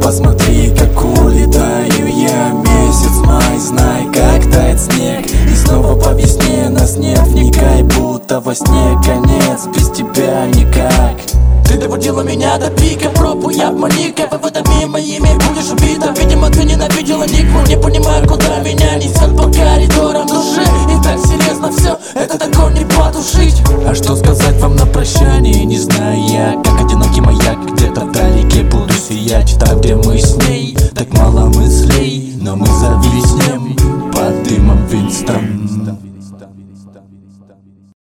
посмотри, как улетаю я. Месяц май, знай, как тает снег, и снова по весне нас нет. Вникай, будто во сне конец, без тебя никак. Ты доводила меня до пика, пробуй обмани, выводами моими будешь убита. Видимо, ты ненавидела нику, не понимаю, куда меня несет по коридорам души. И так серьезно все, этот огонь не потушить. А что сказать вам на прощание, не знаю я. Как одинокий маяк, где-то вдалеке буду сиять. Там, где мы с ней, так мало мыслей.